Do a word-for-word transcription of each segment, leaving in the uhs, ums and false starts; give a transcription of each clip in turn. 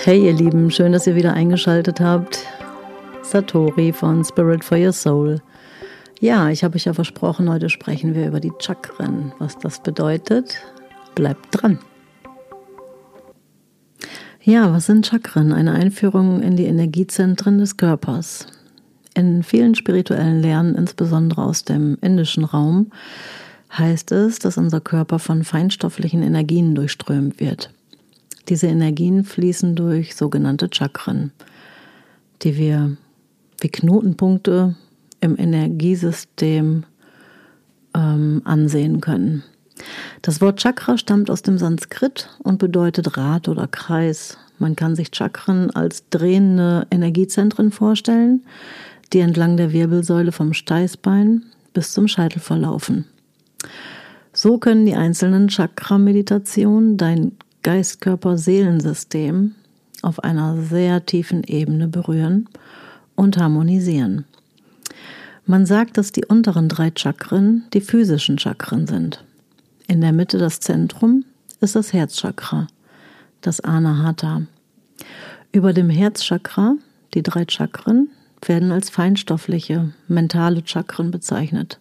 Hey ihr Lieben, schön, dass ihr wieder eingeschaltet habt. Satori von Spirit for Your Soul. Ja, ich habe euch ja versprochen, heute sprechen wir über die Chakren. Was das bedeutet, bleibt dran. Ja, was sind Chakren? Eine Einführung in die Energiezentren des Körpers. In vielen spirituellen Lehren, insbesondere aus dem indischen Raum, heißt es, dass unser Körper von feinstofflichen Energien durchströmt wird. Diese Energien fließen durch sogenannte Chakren, die wir wie Knotenpunkte im Energiesystem ähm, ansehen können. Das Wort Chakra stammt aus dem Sanskrit und bedeutet Rad oder Kreis. Man kann sich Chakren als drehende Energiezentren vorstellen, die entlang der Wirbelsäule vom Steißbein bis zum Scheitel verlaufen. So können die einzelnen Chakra-Meditationen dein Geist-Körper-Seelensystem auf einer sehr tiefen Ebene berühren und harmonisieren. Man sagt, dass die unteren drei Chakren die physischen Chakren sind. In der Mitte, das Zentrum, ist das Herzchakra, das Anahata. Über dem Herzchakra, die drei Chakren, werden als feinstoffliche, mentale Chakren bezeichnet.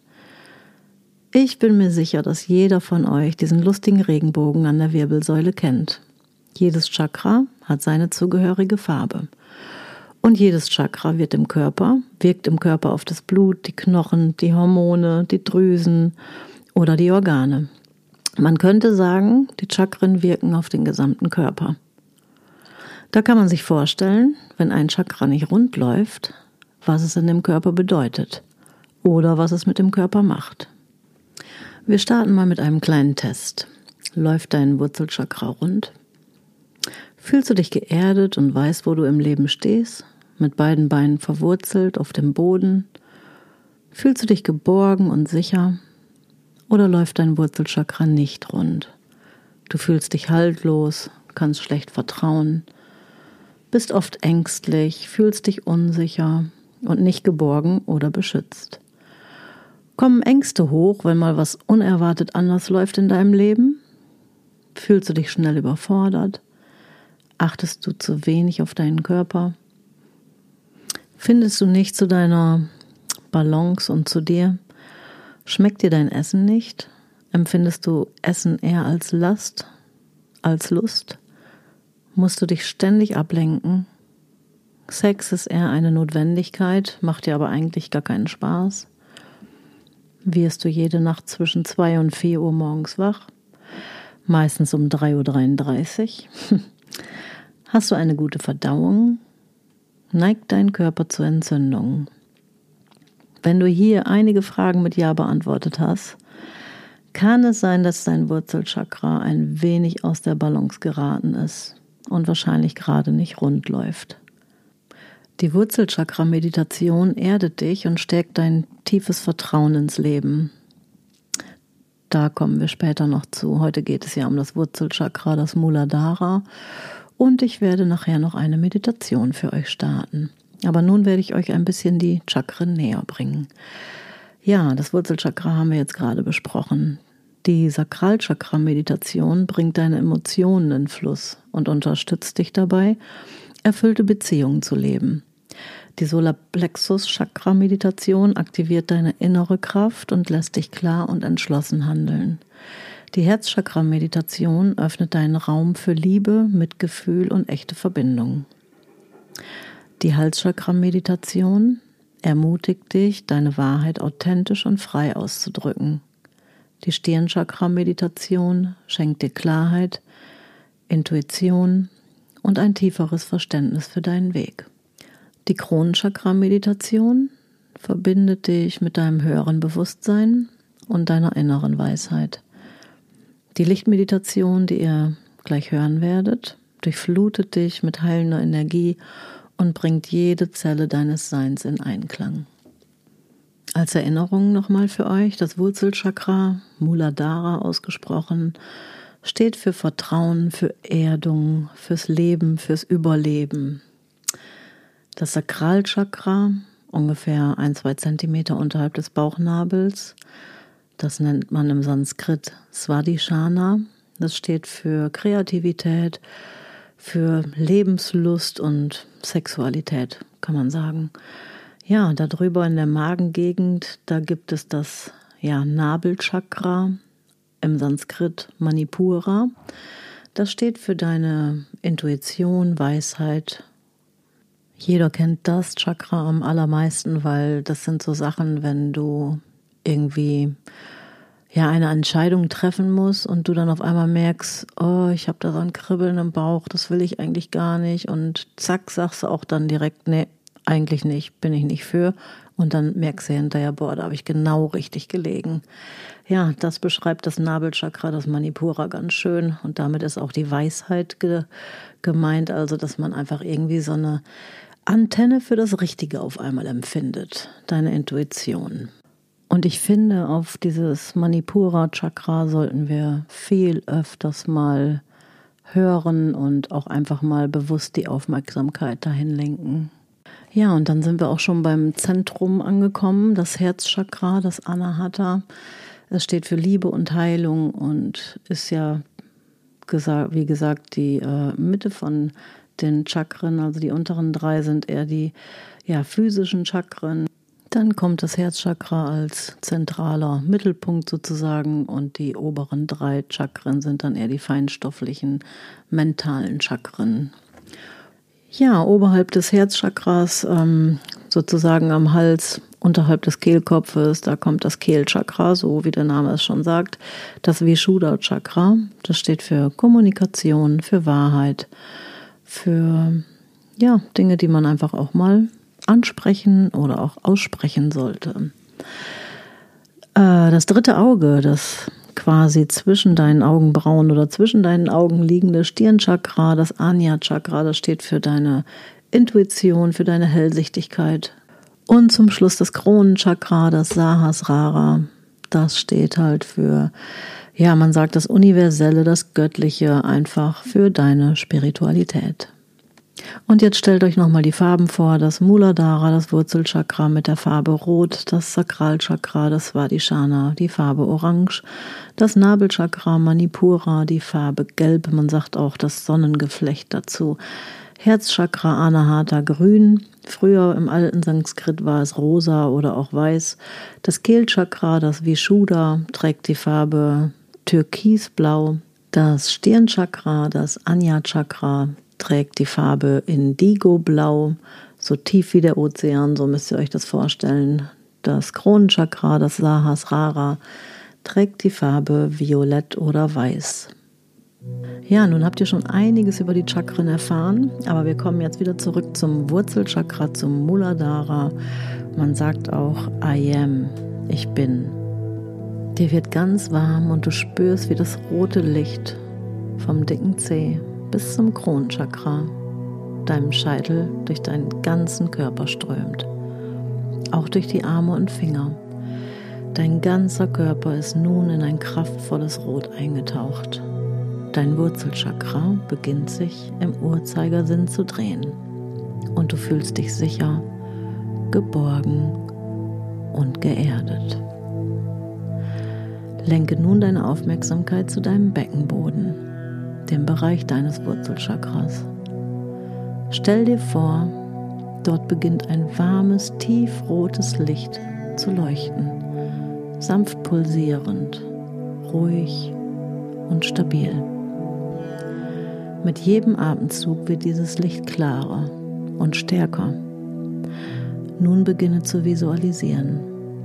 Ich bin mir sicher, dass jeder von euch diesen lustigen Regenbogen an der Wirbelsäule kennt. Jedes Chakra hat seine zugehörige Farbe. Und jedes Chakra wird im Körper, wirkt im Körper auf das Blut, die Knochen, die Hormone, die Drüsen oder die Organe. Man könnte sagen, die Chakren wirken auf den gesamten Körper. Da kann man sich vorstellen, wenn ein Chakra nicht rund läuft, was es in dem Körper bedeutet oder was es mit dem Körper macht. Wir starten mal mit einem kleinen Test. Läuft dein Wurzelchakra rund? Fühlst du dich geerdet und weißt, wo du im Leben stehst? Mit beiden Beinen verwurzelt auf dem Boden? Fühlst du dich geborgen und sicher? Oder läuft dein Wurzelchakra nicht rund? Du fühlst dich haltlos, kannst schlecht vertrauen, bist oft ängstlich, fühlst dich unsicher und nicht geborgen oder beschützt. Kommen Ängste hoch, wenn mal was unerwartet anders läuft in deinem Leben? Fühlst du dich schnell überfordert? Achtest du zu wenig auf deinen Körper? Findest du nicht zu deiner Balance und zu dir? Schmeckt dir dein Essen nicht? Empfindest du Essen eher als Last, als Lust? Musst du dich ständig ablenken? Sex ist eher eine Notwendigkeit, macht dir aber eigentlich gar keinen Spaß. Wirst du jede Nacht zwischen zwei und vier Uhr morgens wach? Meistens um drei Uhr dreiunddreißig. Hast du eine gute Verdauung? Neigt dein Körper zu Entzündungen? Wenn du hier einige Fragen mit Ja beantwortet hast, kann es sein, dass dein Wurzelchakra ein wenig aus der Balance geraten ist und wahrscheinlich gerade nicht rund läuft. Die Wurzelchakra-Meditation erdet dich und stärkt dein tiefes Vertrauen ins Leben. Da kommen wir später noch zu. Heute geht es ja um das Wurzelchakra, das Muladhara. Und ich werde nachher noch eine Meditation für euch starten. Aber nun werde ich euch ein bisschen die Chakren näher bringen. Ja, das Wurzelchakra haben wir jetzt gerade besprochen. Die Sakralchakra-Meditation bringt deine Emotionen in Fluss und unterstützt dich dabei, erfüllte Beziehungen zu leben. Die Solarplexus-Chakra-Meditation aktiviert deine innere Kraft und lässt dich klar und entschlossen handeln. Die Herzchakra-Meditation öffnet deinen Raum für Liebe, Mitgefühl und echte Verbindung. Die Halschakra-Meditation ermutigt dich, deine Wahrheit authentisch und frei auszudrücken. Die Stirnchakra-Meditation schenkt dir Klarheit, Intuition und ein tieferes Verständnis für deinen Weg. Die Kronenchakra-Meditation verbindet dich mit deinem höheren Bewusstsein und deiner inneren Weisheit. Die Lichtmeditation, die ihr gleich hören werdet, durchflutet dich mit heilender Energie und bringt jede Zelle deines Seins in Einklang. Als Erinnerung nochmal für euch, das Wurzelchakra, Muladhara ausgesprochen, steht für Vertrauen, für Erdung, fürs Leben, fürs Überleben. Das Sakralchakra, ungefähr ein, zwei Zentimeter unterhalb des Bauchnabels, das nennt man im Sanskrit Svadhisthana. Das steht für Kreativität, für Lebenslust und Sexualität, kann man sagen. Ja, darüber in der Magengegend, da gibt es das ja, Nabelchakra, im Sanskrit Manipura. Das steht für deine Intuition, Weisheit. Jeder kennt das Chakra am allermeisten, weil das sind so Sachen, wenn du irgendwie ja eine Entscheidung treffen musst und du dann auf einmal merkst, oh, ich habe da so ein Kribbeln im Bauch, das will ich eigentlich gar nicht, und zack, sagst du auch dann direkt, nee, eigentlich nicht, bin ich nicht für, und dann merkst du hinterher, boah, da habe ich genau richtig gelegen. Ja, das beschreibt das Nabelchakra, das Manipura, ganz schön, und damit ist auch die Weisheit ge- gemeint, also dass man einfach irgendwie so eine Antenne für das Richtige auf einmal empfindet, deine Intuition. Und ich finde, auf dieses Manipura-Chakra sollten wir viel öfters mal hören und auch einfach mal bewusst die Aufmerksamkeit dahin lenken. Ja, und dann sind wir auch schon beim Zentrum angekommen, das Herzchakra, das Anahata. Es steht für Liebe und Heilung und ist ja, wie gesagt, die äh, Mitte von den Chakren. Also die unteren drei sind eher die ja, physischen Chakren. Dann kommt das Herzchakra als zentraler Mittelpunkt sozusagen, und die oberen drei Chakren sind dann eher die feinstofflichen, mentalen Chakren. Ja, oberhalb des Herzchakras, ähm, sozusagen am Hals, unterhalb des Kehlkopfes, da kommt das Kehlchakra, so wie der Name es schon sagt, das Vishuddha-Chakra. Das steht für Kommunikation, für Wahrheit, für ja, Dinge, die man einfach auch mal ansprechen oder auch aussprechen sollte. Äh, das dritte Auge, das quasi zwischen deinen Augenbrauen oder zwischen deinen Augen liegende Stirnchakra, das Ajna-Chakra, das steht für deine Intuition, für deine Hellsichtigkeit. Und zum Schluss das Kronenchakra, das Sahasrara, das steht halt für, ja, man sagt das Universelle, das Göttliche, einfach für deine Spiritualität. Und jetzt stellt euch nochmal die Farben vor, das Muladhara, das Wurzelchakra mit der Farbe Rot, das Sakralchakra, das Svadhisthana, die Farbe Orange, das Nabelchakra Manipura, die Farbe Gelb, man sagt auch das Sonnengeflecht dazu, Herzchakra Anahata Grün, früher im alten Sanskrit war es rosa oder auch weiß, das Kehlchakra, das Vishuddha, trägt die Farbe Türkisblau, das Stirnchakra, das Ajna-Chakra, trägt die Farbe Indigo-Blau, so tief wie der Ozean, so müsst ihr euch das vorstellen. Das Kronenchakra, das Sahasrara, trägt die Farbe Violett oder Weiß. Ja, nun habt ihr schon einiges über die Chakren erfahren, aber wir kommen jetzt wieder zurück zum Wurzelchakra, zum Muladhara. Man sagt auch I am, ich bin. Dir wird ganz warm und du spürst, wie das rote Licht vom dicken Zeh bis zum Kronenchakra, deinem Scheitel, durch deinen ganzen Körper strömt. Auch durch die Arme und Finger. Dein ganzer Körper ist nun in ein kraftvolles Rot eingetaucht. Dein Wurzelchakra beginnt sich im Uhrzeigersinn zu drehen. Und du fühlst dich sicher, geborgen und geerdet. Lenke nun deine Aufmerksamkeit zu deinem Beckenboden, dem Bereich deines Wurzelchakras. Stell dir vor, dort beginnt ein warmes, tiefrotes Licht zu leuchten, sanft pulsierend, ruhig und stabil. Mit jedem Atemzug wird dieses Licht klarer und stärker. Nun beginne zu visualisieren.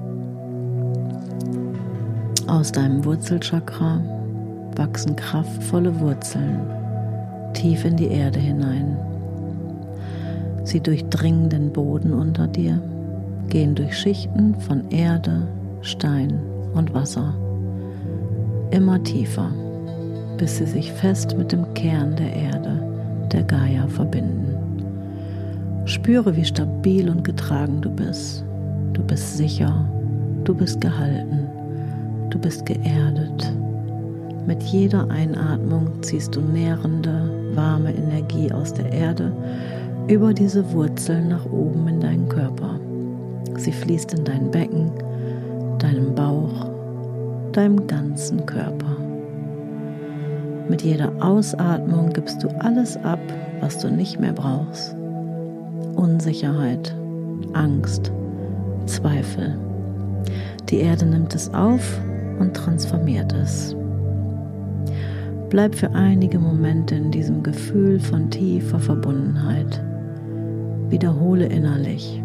Aus deinem Wurzelchakra wachsen kraftvolle Wurzeln tief in die Erde hinein. Sie durchdringen den Boden unter dir, gehen durch Schichten von Erde, Stein und Wasser, immer tiefer, bis sie sich fest mit dem Kern der Erde, der Gaia, verbinden. Spüre, wie stabil und getragen du bist. Du bist sicher, du bist gehalten, du bist geerdet. Mit jeder Einatmung ziehst du nährende, warme Energie aus der Erde über diese Wurzeln nach oben in deinen Körper. Sie fließt in dein Becken, deinem Bauch, deinem ganzen Körper. Mit jeder Ausatmung gibst du alles ab, was du nicht mehr brauchst. Unsicherheit, Angst, Zweifel. Die Erde nimmt es auf und transformiert es. Bleib für einige Momente in diesem Gefühl von tiefer Verbundenheit. Wiederhole innerlich: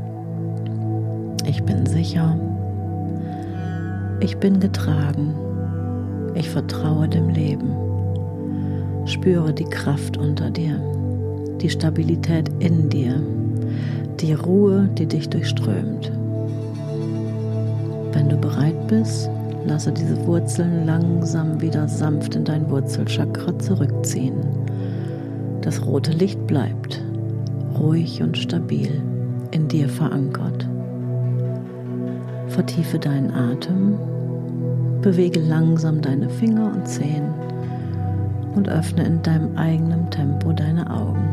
Ich bin sicher. Ich bin getragen. Ich vertraue dem Leben. Spüre die Kraft unter dir, die Stabilität in dir, die Ruhe, die dich durchströmt. Wenn du bereit bist, lasse diese Wurzeln langsam wieder sanft in dein Wurzelchakra zurückziehen. Das rote Licht bleibt ruhig und stabil in dir verankert. Vertiefe deinen Atem, bewege langsam deine Finger und Zehen und öffne in deinem eigenen Tempo deine Augen.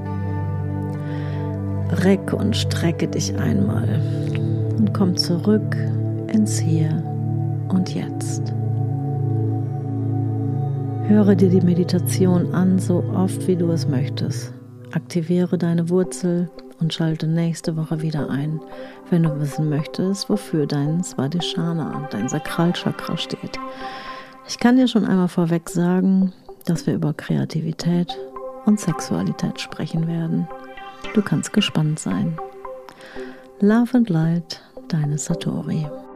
Recke und strecke dich einmal und komm zurück ins Hier und Jetzt. Höre dir die Meditation an, so oft wie du es möchtest. Aktiviere deine Wurzel und schalte nächste Woche wieder ein, wenn du wissen möchtest, wofür dein Svadhisthana, dein Sakralchakra steht. Ich kann dir schon einmal vorweg sagen, dass wir über Kreativität und Sexualität sprechen werden. Du kannst gespannt sein. Love and Light, deine Satori.